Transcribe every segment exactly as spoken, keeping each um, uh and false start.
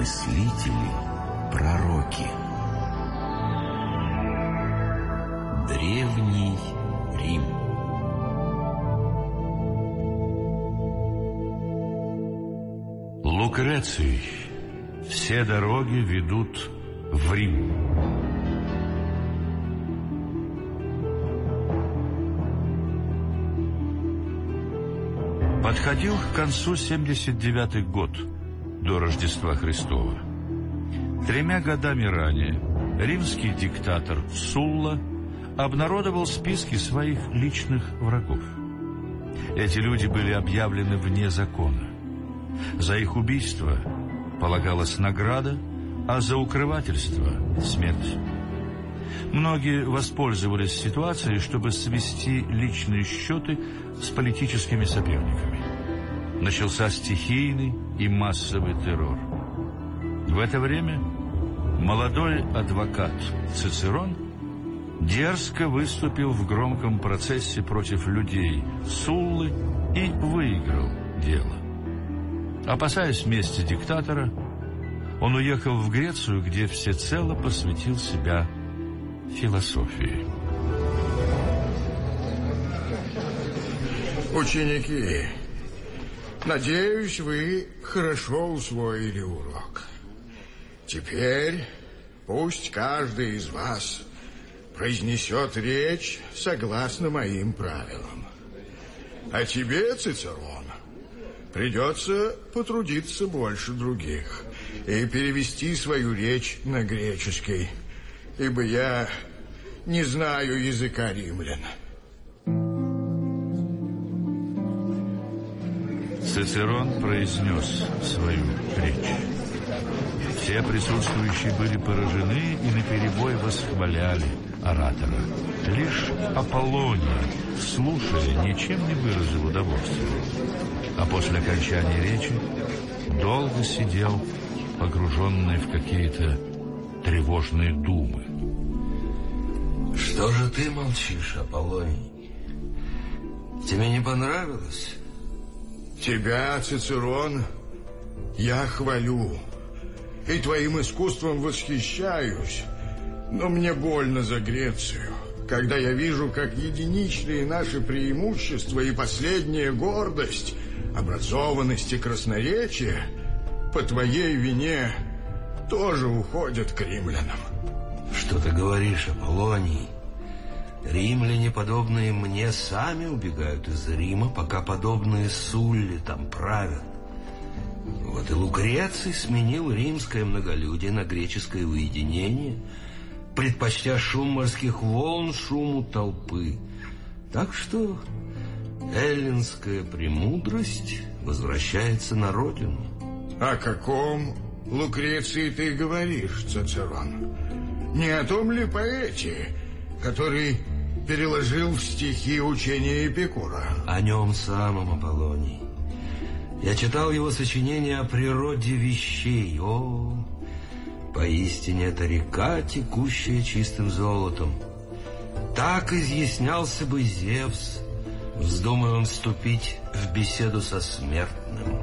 мыслители, пророки. Древний Рим. Лукреций. Все дороги ведут в Рим. Подходил к концу семьдесят девятый год до Рождества Христова. Тремя годами ранее римский диктатор Сулла обнародовал списки своих личных врагов. Эти люди были объявлены вне закона. За их убийство полагалась награда, а за укрывательство – смерть. Многие воспользовались ситуацией, чтобы свести личные счеты с политическими соперниками. Начался стихийный и массовый террор. В это время молодой адвокат Цицерон дерзко выступил в громком процессе против людей Суллы и выиграл дело. Опасаясь мести диктатора, он уехал в Грецию, где всецело посвятил себя философии. Ученики, надеюсь, вы хорошо усвоили урок. Теперь пусть каждый из вас произнесет речь согласно моим правилам. А тебе, Цицерон, придется потрудиться больше других и перевести свою речь на греческий, ибо я не знаю языка римлян. Цицерон произнес свою речь. Все присутствующие были поражены и наперебой восхваляли оратора. Лишь Аполлоний, слушая, ничем не выразил удовольствия. А после окончания речи долго сидел, погруженный в какие-то тревожные думы. Что же ты молчишь, Аполлоний? Тебе не понравилось? Тебя, Цицерон, я хвалю и твоим искусством восхищаюсь, но мне больно за Грецию, когда я вижу, как единичные наши преимущества и последняя гордость, образованность и красноречие по твоей вине тоже уходят к римлянам. Что ты говоришь, Аполлоний? Римляне, подобные мне, сами убегают из Рима, пока подобные Сулле там правят. Вот и Лукреций сменил римское многолюдие на греческое уединение, предпочтя шум морских волн шуму толпы. Так что эллинская премудрость возвращается на родину. О каком Лукреции ты говоришь, Цицерон? Не о том ли поэте, который переложил в стихи учения Эпикура? О нем самом, Аполлоний. Я читал его сочинение о природе вещей. О, поистине это река, текущая чистым золотом. Так изъяснялся бы Зевс, вздумая он вступить в беседу со смертным.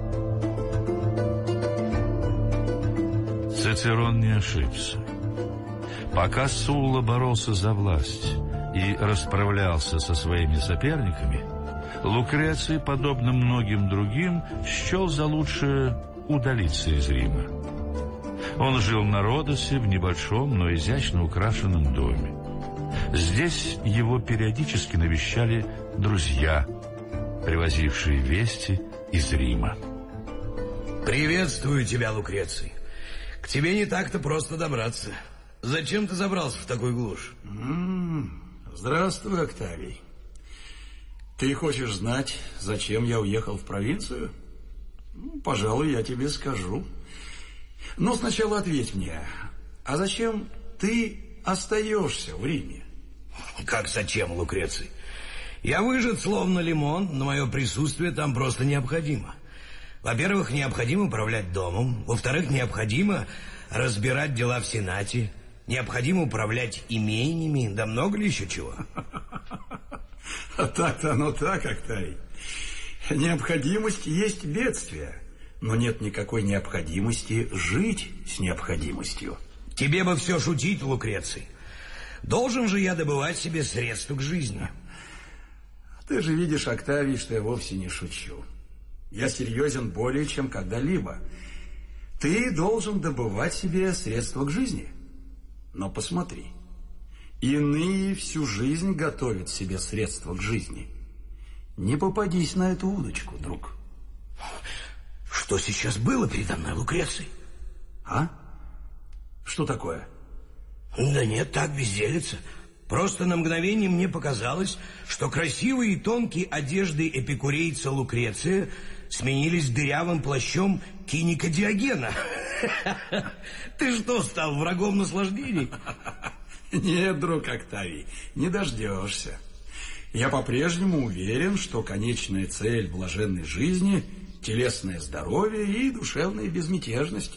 Цицерон не ошибся. Пока Сулла боролся за власть и расправлялся со своими соперниками, Лукреций, подобно многим другим, счел за лучшее удалиться из Рима. Он жил на Родосе в небольшом, но изящно украшенном доме. Здесь его периодически навещали друзья, привозившие вести из Рима. Приветствую тебя, Лукреций. К тебе не так-то просто добраться. Зачем ты забрался в такую глушь? М-м, здравствуй, Октавий. Ты хочешь знать, зачем я уехал в провинцию? Ну, пожалуй, я тебе скажу. Но сначала ответь мне, а зачем ты остаешься в Риме? Как зачем, Лукреций? Я выжат словно лимон, но мое присутствие там просто необходимо. Во-первых, необходимо управлять домом. Во-вторых, необходимо разбирать дела в Сенате. Необходимо управлять имениями, да много ли еще чего? А так-то оно так, Октавий. Необходимость есть бедствие. но нет никакой необходимости жить с необходимостью. Тебе бы все шутить, Лукреций. Должен же я добывать себе средства к жизни. Ты же видишь, Октавий, что я вовсе не шучу. Я серьезен более чем когда-либо. Ты должен добывать себе средства к жизни. Но посмотри, иные всю жизнь готовят себе средства к жизни. Не попадись на эту удочку, друг. Что сейчас было передо мной, Лукреций? А? Что такое? Да нет, так, безделица. Просто на мгновение мне показалось, что красивые и тонкие одежды эпикурейца Лукреция сменились дырявым плащом киника Диогена. Ты что, стал врагом наслаждений? Нет, друг Октавий, не дождешься. Я по-прежнему уверен, что конечная цель блаженной жизни – телесное здоровье и душевная безмятежность.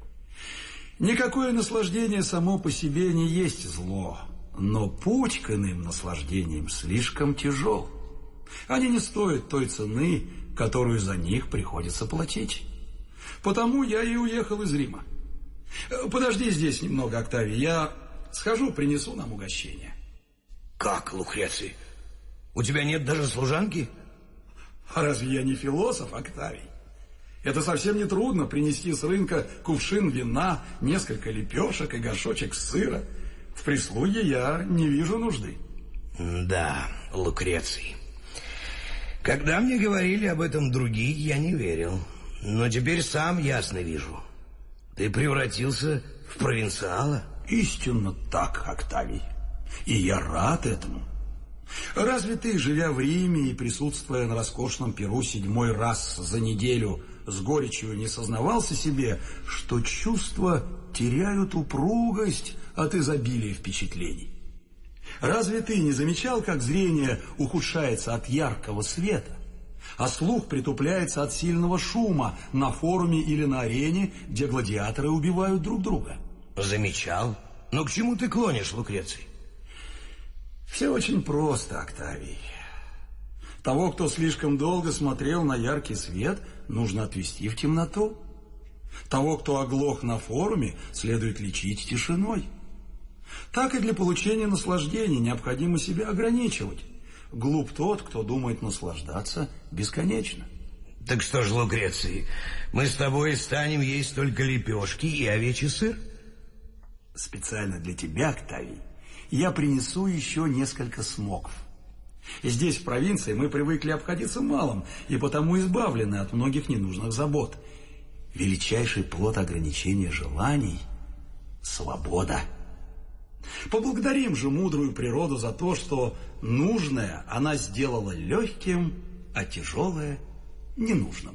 Никакое наслаждение само по себе не есть зло, но путь к иным наслаждениям слишком тяжел. Они не стоят той цены, которую за них приходится платить. Потому я и уехал из Рима. Подожди здесь немного, Октавий, я схожу, принесу нам угощение. Как, Лукреций? У тебя нет даже служанки? А разве я не философ, Октавий? Это совсем не трудно принести с рынка кувшин вина, несколько лепешек и горшочек сыра. В прислуге я не вижу нужды. Да, Лукреций. Когда мне говорили об этом другие, я не верил. Но теперь сам ясно вижу. Ты превратился в провинциала? Истинно так, Октавий. И я рад этому. Разве ты, живя в Риме и присутствуя на роскошном перу седьмой раз за неделю, с горечью не сознавался себе, что чувства теряют упругость от изобилия впечатлений? Разве ты не замечал, как зрение ухудшается от яркого света, а слух притупляется от сильного шума на форуме или на арене, где гладиаторы убивают друг друга? Замечал. Но к чему ты клонишь, Лукреций? Все очень просто, Октавий. Того, кто слишком долго смотрел на яркий свет, нужно отвести в темноту. Того, кто оглох на форуме, следует лечить тишиной. Так и для получения наслаждения необходимо себя ограничивать. Глуп тот, кто думает наслаждаться бесконечно. Так что ж, Лукреций, мы с тобой станем есть только лепешки и овечий сыр? Специально для тебя, Октавий, я принесу еще несколько смоков. Здесь, в провинции, мы привыкли обходиться малым и потому избавлены от многих ненужных забот. Величайший плод ограничения желаний – свобода. Поблагодарим же мудрую природу за то, что нужное она сделала легким, а тяжелое – ненужным.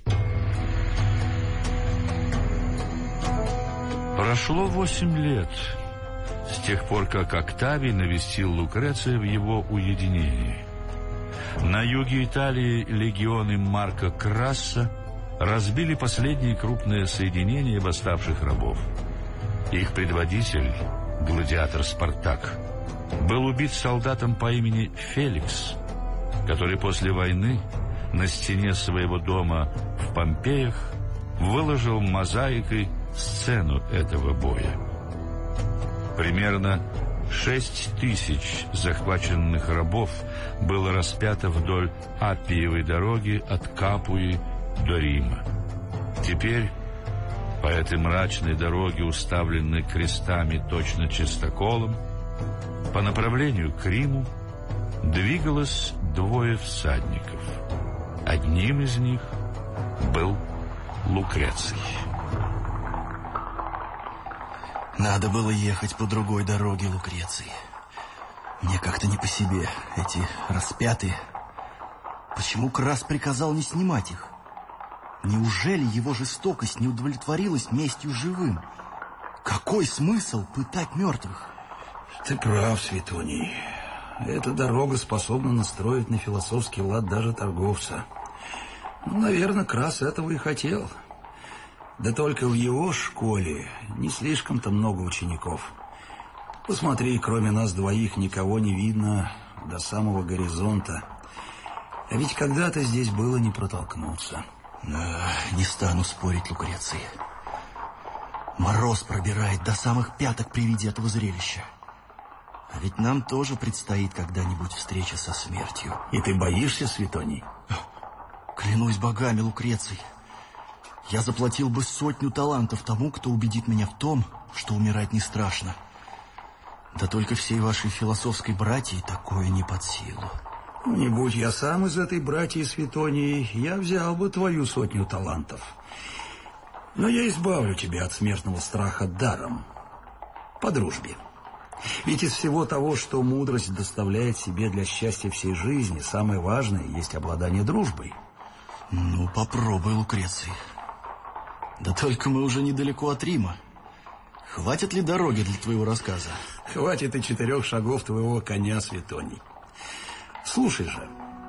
Прошло восемь лет с тех пор, как Октавий навестил Лукреция в его уединении. На юге Италии легионы Марка Краса разбили последние крупные соединения восставших рабов. Их предводитель, гладиатор Спартак, был убит солдатом по имени Феликс, который после войны на стене своего дома в Помпеях выложил мозаикой сцену этого боя. Примерно шесть тысяч захваченных рабов было распято вдоль Аппиевой дороги от Капуи до Рима. Теперь по этой мрачной дороге, уставленной крестами точно чистоколом, по направлению к Риму двигалось двое всадников. Одним из них был Лукреций. Надо было ехать по другой дороге, Лукреций. Мне как-то не по себе, эти распятые. Почему Крас приказал не снимать их? Неужели его жестокость не удовлетворилась местью живым? Какой смысл пытать мертвых? Ты прав, Светоний. Эта дорога способна настроить на философский лад даже торговца. Ну, наверное, Крас этого и хотел. Да только в его школе не слишком-то много учеников. Посмотри, кроме нас двоих никого не видно до самого горизонта. А ведь когда-то здесь было не протолкнуться. Не стану спорить, Лукреций. Мороз пробирает до самых пяток при виде этого зрелища. А ведь нам тоже предстоит когда-нибудь встреча со смертью. И ты боишься, Светоний? Клянусь богами, Лукреций, я заплатил бы сотню талантов тому, кто убедит меня в том, что умирать не страшно. Да только всей вашей философской братьи такое не под силу. Не будь я сам из этой братьи Светонии, я взял бы твою сотню талантов. Но я избавлю тебя от смертного страха даром, по дружбе. Ведь из всего того, что мудрость доставляет себе для счастья всей жизни, самое важное есть обладание дружбой. Ну, попробуй, Лукреций. Да только мы уже недалеко от Рима. Хватит ли дороги для твоего рассказа? Хватит и четырех шагов твоего коня, Светоний. Слушай же.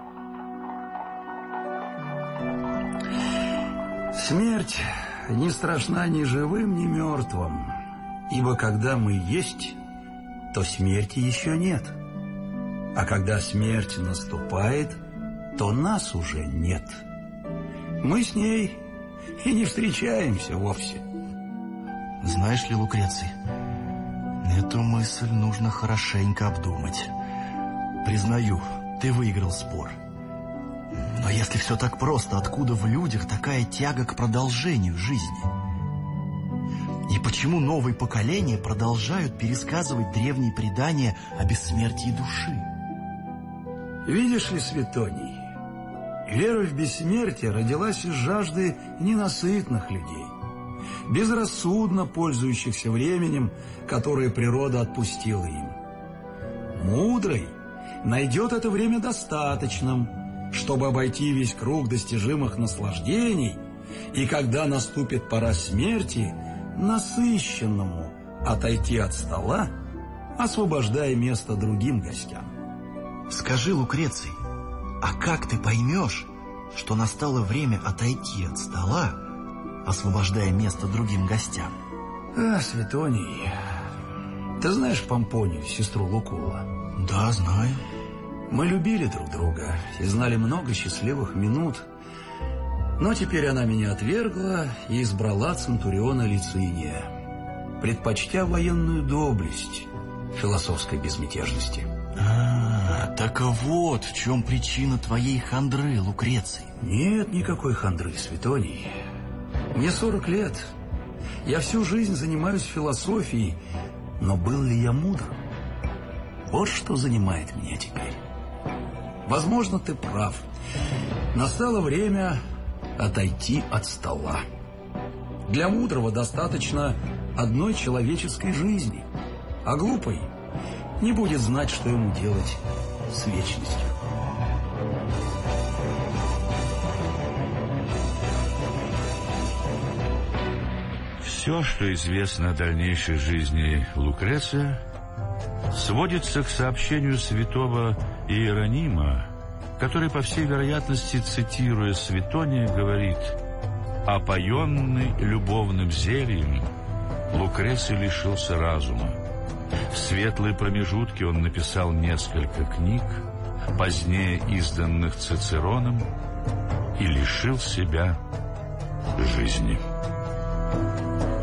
Смерть не страшна ни живым, ни мертвым. Ибо когда мы есть, то смерти еще нет. А когда смерть наступает, то нас уже нет. Мы с ней и не встречаемся вовсе. Знаешь ли, Лукреций, эту мысль нужно хорошенько обдумать. Признаю, ты выиграл спор. Но если все так просто, откуда в людях такая тяга к продолжению жизни? И почему новые поколения продолжают пересказывать древние предания о бессмертии души? Видишь ли, Светоний, вера в бессмертие родилась из жажды ненасытных людей, безрассудно пользующихся временем, которое природа отпустила им. Мудрый найдет это время достаточным, чтобы обойти весь круг достижимых наслаждений, и когда наступит пора смерти, насыщенному отойти от стола, освобождая место другим гостям. Скажи, Лукреций, а как ты поймешь, что настало время отойти от стола, освобождая место другим гостям? А, Светоний, ты знаешь Помпонию, сестру Лукула? Да, знаю. Мы любили друг друга и знали много счастливых минут, но теперь она меня отвергла и избрала центуриона Лициния, предпочтя военную доблесть философской безмятежности. А, так вот в чем причина твоей хандры, Лукреций. Нет никакой хандры, Светоний. Мне сорок лет. Я всю жизнь занимаюсь философией, но был ли я мудрым? Вот что занимает меня теперь. Возможно, ты прав. Настало время отойти от стола. Для мудрого достаточно одной человеческой жизни, а глупый не будет знать, что ему делать с вечностью. Все, что известно о дальнейшей жизни Лукреция, сводится к сообщению святого Иеронима, который, по всей вероятности, цитируя Светония, говорит: «Опоенный любовным зельем, Лукреций лишился разума. В светлые промежутки он написал несколько книг, позднее изданных Цицероном, и лишил себя жизни».